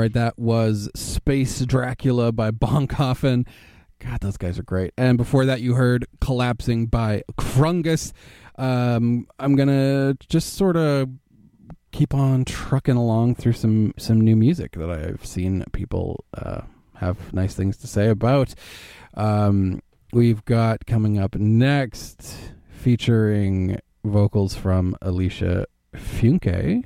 right, that was Space Dracula by Boncoffin. God, those guys are great. And before that, you heard Collapsing by Krungus. I'm going to just sort of keep on trucking along through some new music that I've seen people have nice things to say about. We've got coming up next, featuring vocals from Alicia Funke?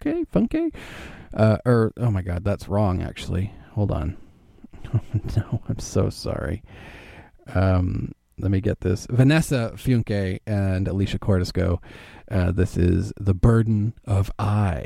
Oh my God, that's wrong, actually. Hold on. No, I'm so sorry. Let me get this. Vanessa Funke and Alicia Cordisco. This is The Burden of I.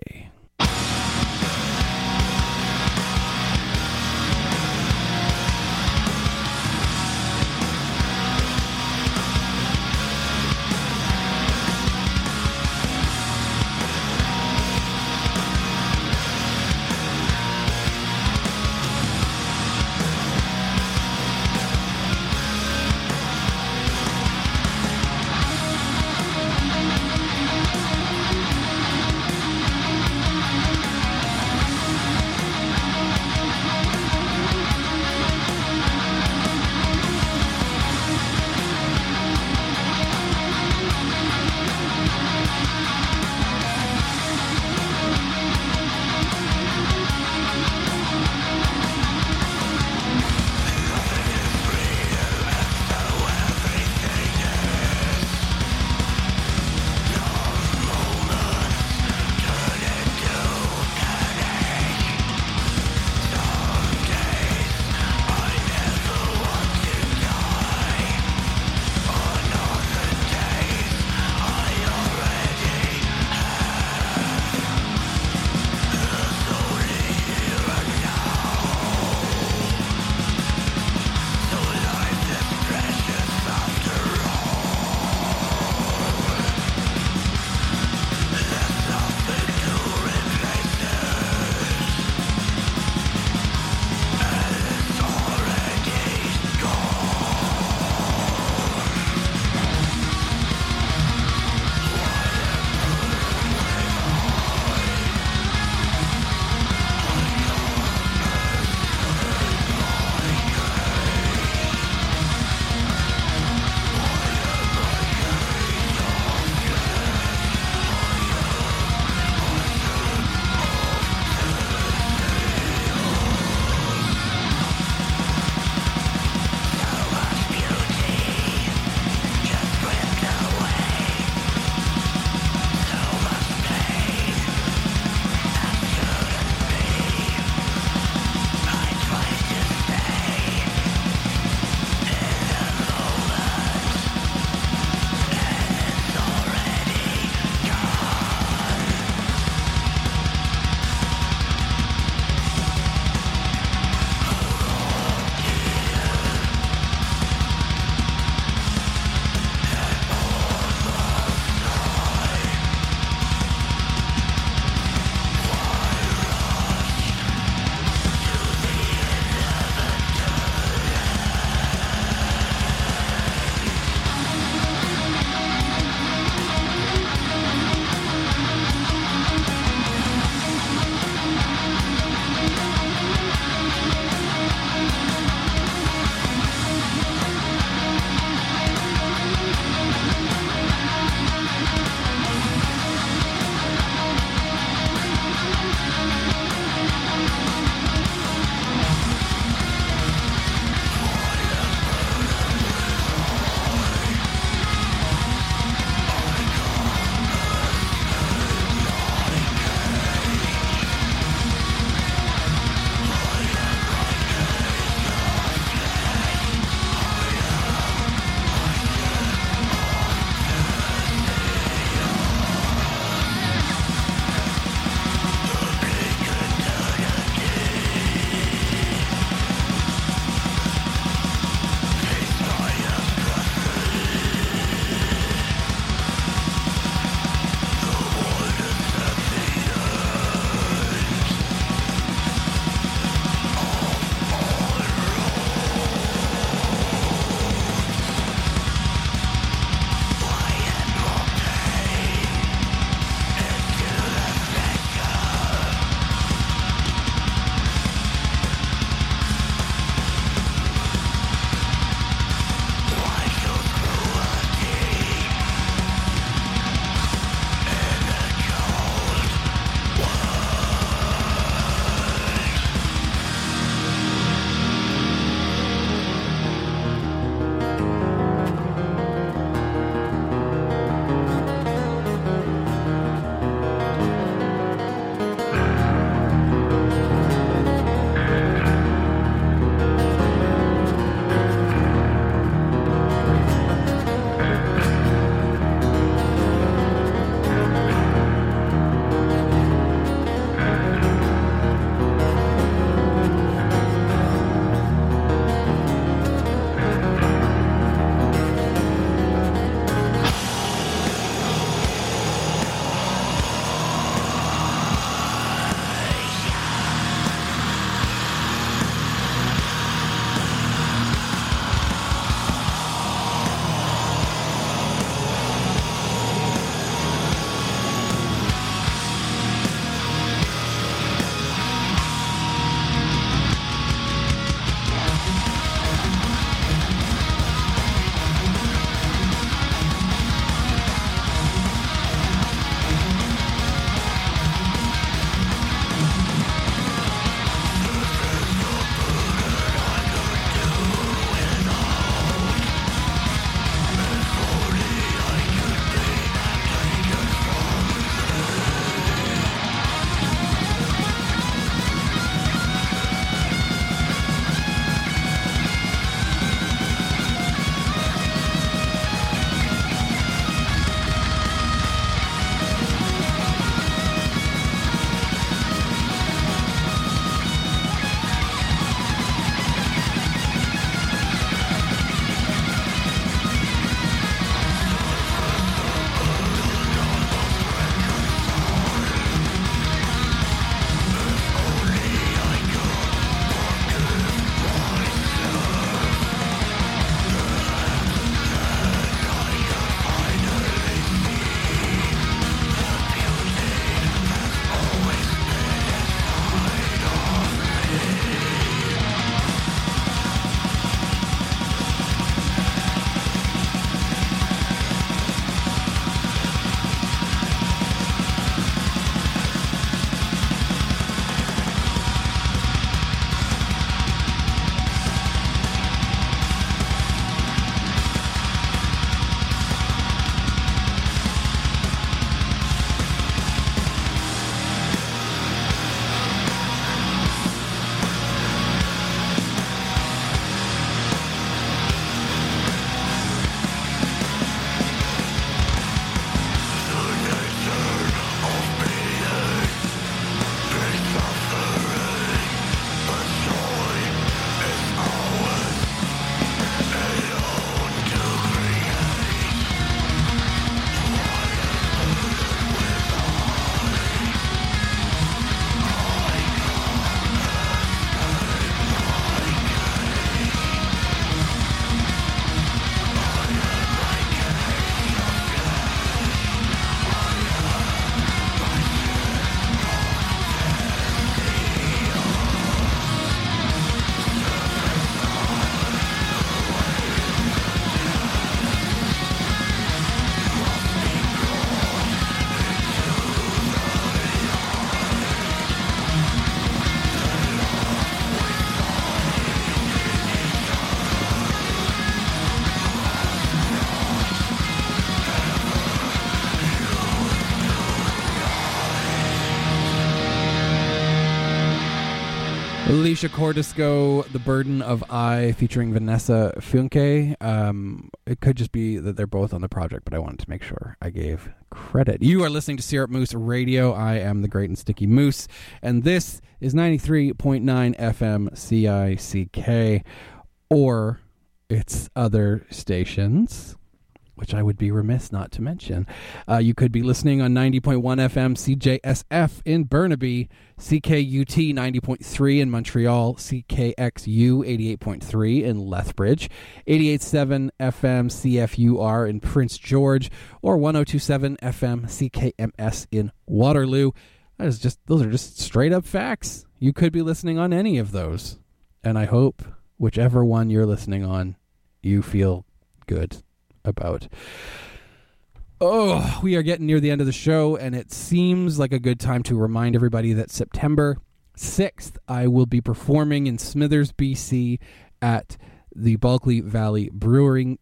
Alicia Cordisco, The Burden of I, featuring Vanessa Funke. It could just be that they're both on the project, but I wanted to make sure I gave credit. You are listening to Syrup Moose Radio. I am the Great and Sticky Moose, and this is 93.9 FM CICK, or its other stations, which I would be remiss not to mention. You could be listening on 90.1 FM CJSF in Burnaby, CKUT 90.3 in Montreal, CKXU 88.3 in Lethbridge, 88.7 FM CFUR in Prince George, or 102.7 FM CKMS in Waterloo. Those are just straight up facts. You could be listening on any of those. And I hope whichever one you're listening on, you feel good about. Oh, we are getting near the end of the show, and it seems like a good time to remind everybody that September 6th, I will be performing in Smithers, BC at the Bulkley Valley Brewery.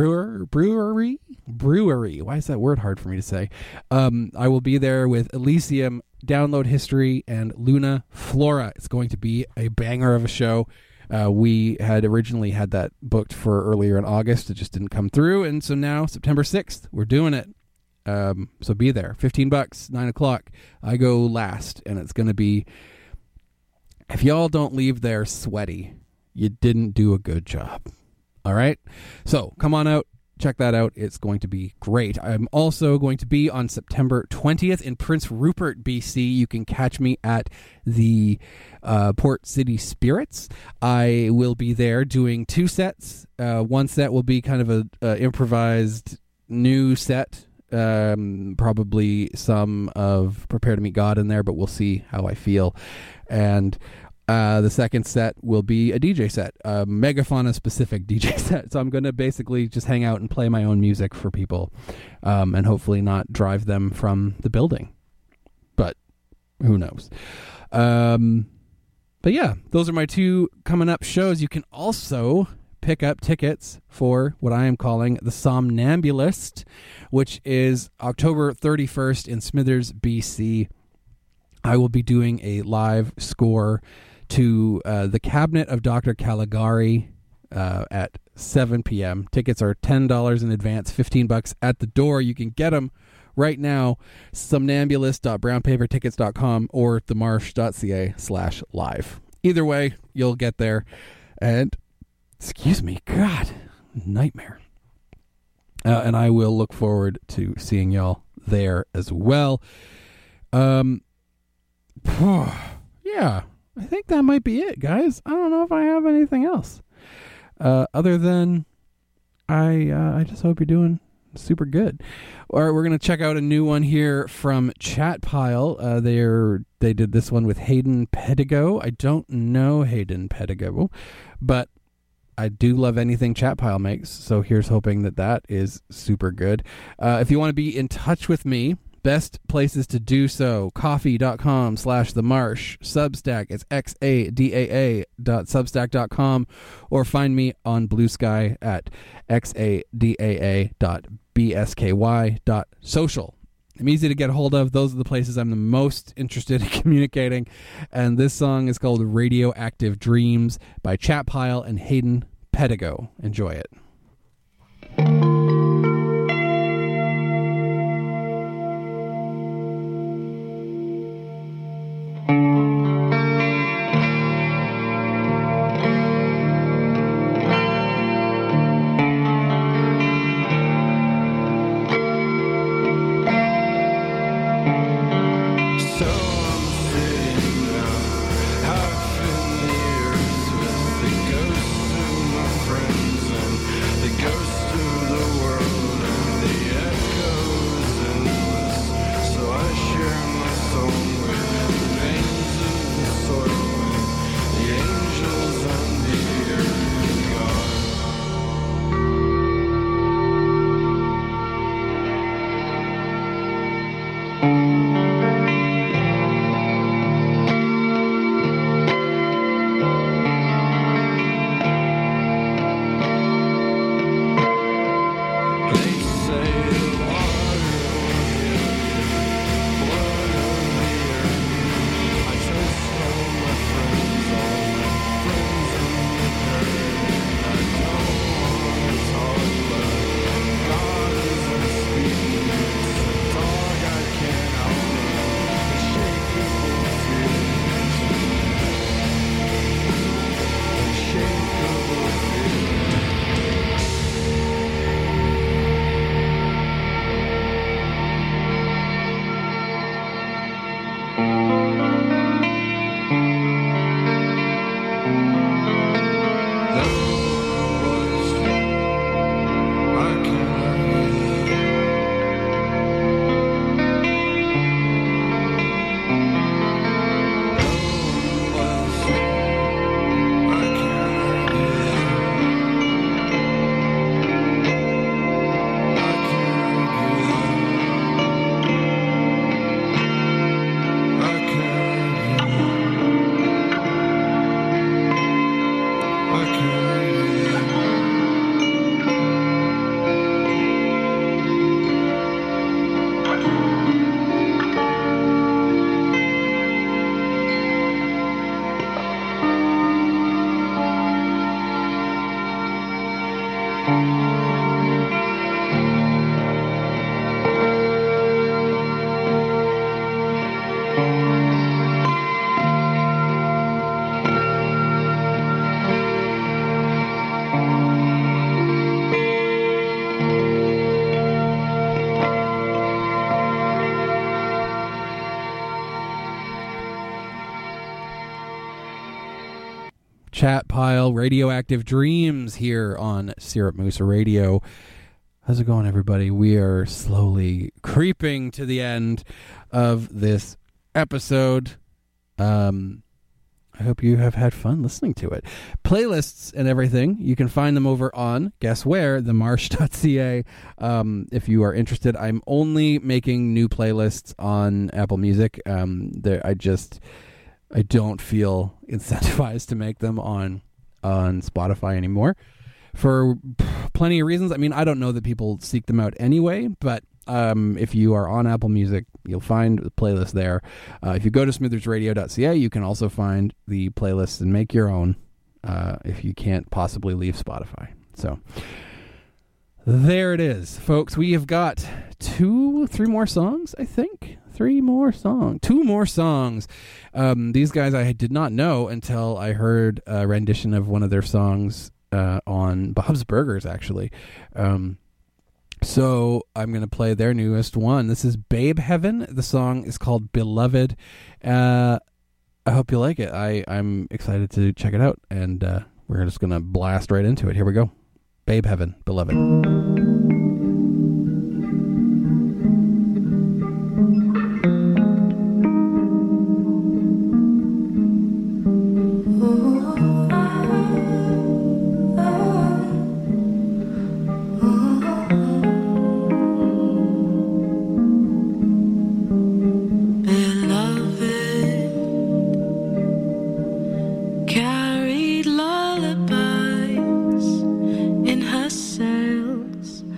Why is that word hard for me to say? I will be there with Elysium, Download History, and Luna Flora. It's going to be a banger of a show. We had originally had that booked for earlier in August. It just didn't come through. And so now, September 6th, we're doing it. So be there. $15, 9 o'clock. I go last, and it's going to be, if y'all don't leave there sweaty, you didn't do a good job. All right? So come on out. Check that out. It's going to be great. I'm also going to be on September 20th in Prince Rupert, BC. You can catch me at the Port City Spirits. I will be there doing 2 sets. One set will be kind of a improvised new set. Probably some of Prepare to Meet God in there, but we'll see how I feel. And the second set will be a DJ set, a Megafauna-specific DJ set. So I'm going to basically just hang out and play my own music for people, and hopefully not drive them from the building. But who knows? But yeah, those are my 2 coming up shows. You can also pick up tickets for what I am calling the Somnambulist, which is October 31st in Smithers, BC. I will be doing a live score to The Cabinet of Dr. Caligari at 7 p.m. Tickets are $10 in advance, $15 at the door. You can get them right now, somnambulist.brownpapertickets.com or themarsh.ca/live. Either way, you'll get there. And, excuse me, God, nightmare. And I will look forward to seeing y'all there as well. Yeah, I think that might be it, guys. I don't know if I have anything else. Other than I just hope you're doing super good. All right, we're going to check out a new one here from Chatpile. They did this one with Hayden Pedigo. I don't know Hayden Pedigo, but I do love anything Chatpile makes, so here's hoping that is super good. If you want to be in touch with me, best places to do so, coffee.com/themarsh, Substack, it's xadaa.substack.com, or find me on Blue Sky at xadaa.bsky.social. I'm easy to get a hold of. Those are the places I'm the most interested in communicating. And this song is called Radioactive Dreams by Chatpile and Hayden Pedigo. Enjoy it. Half in the earth with the ghosts of my friends and Chat Pile, Radioactive Dreams here on Syrup Mooser Radio. How's it going, everybody? We are slowly creeping to the end of this episode. I hope you have had fun listening to it. Playlists and everything, you can find them over on, guess where, themarsh.ca. If you are interested, I'm only making new playlists on Apple Music. I don't feel incentivized to make them on Spotify anymore for plenty of reasons. I mean, I don't know that people seek them out anyway, but if you are on Apple Music, you'll find the playlist there. If you go to smithersradio.ca, you can also find the playlists and make your own if you can't possibly leave Spotify. So there it is, folks. We have got 3 more songs, I think. 2 more songs. These guys I did not know until I heard a rendition of one of their songs on Bob's Burgers, actually. So I'm going to play their newest one. This is Babe Heaven. The song is called Beloved. I hope you like it. I'm excited to check it out, and we're just going to blast right into it. Here we go. Babe Heaven, Beloved. Carried lullabies in her sails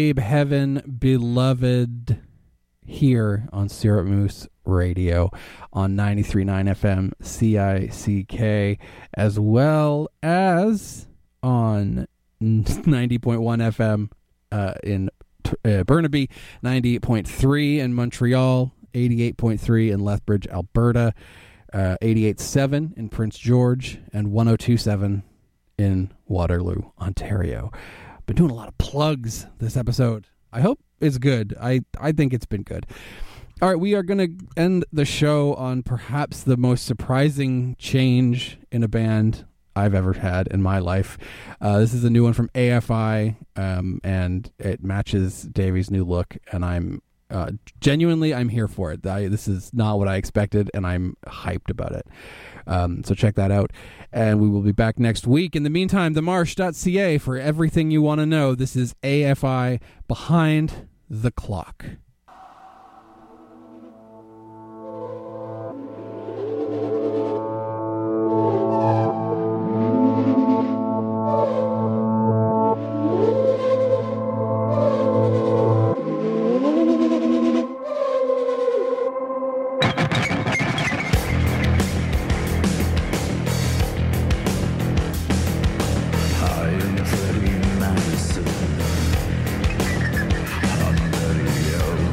Gabe Heaven, beloved, here on Syrup Moose Radio on 93.9 FM CICK, as well as on 90.1 FM in Burnaby, 98.3 in Montreal, 88.3 in Lethbridge, Alberta, 88.7 in Prince George, and 102.7 in Waterloo, Ontario. Been doing a lot of plugs this episode. I hope it's good. I think it's been good. All right, we are going to end the show on perhaps the most surprising change in a band I've ever had in my life. This is a new one from AFI, and it matches Davey's new look, and I'm genuinely, I'm here for it. This is not what I expected, and I'm hyped about it. So check that out, and we will be back next week. In the meantime, themarsh.ca for everything you want to know. This is AFI Behind the Clock. I'm very young.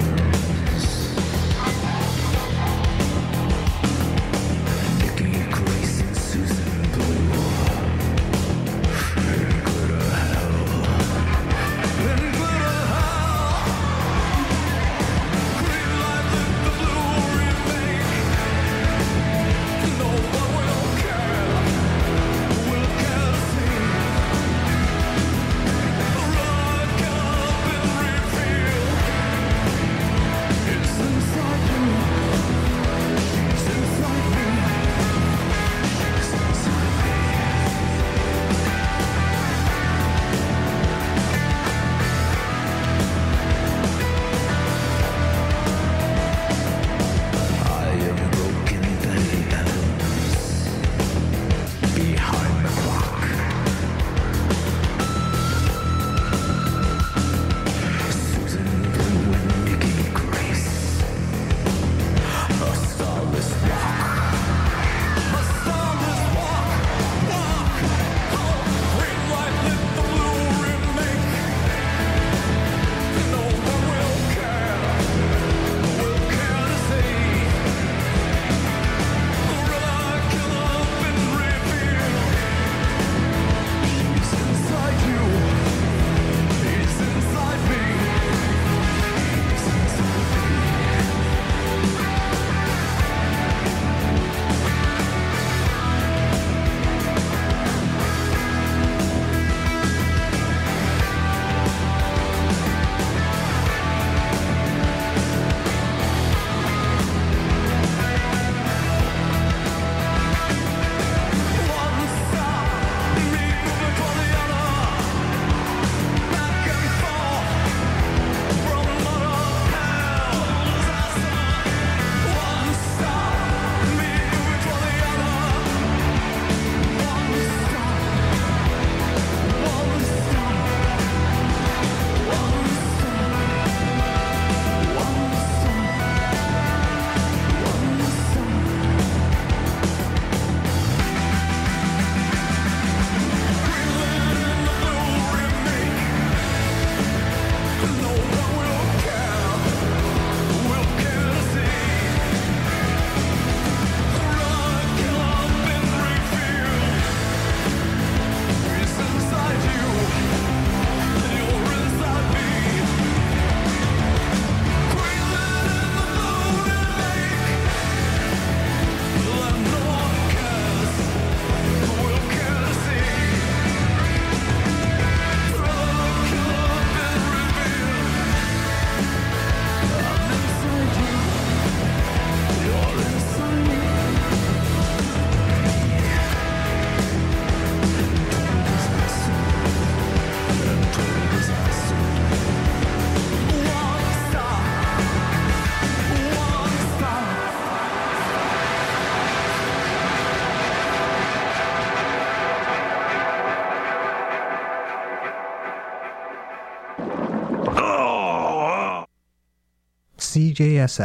CJSF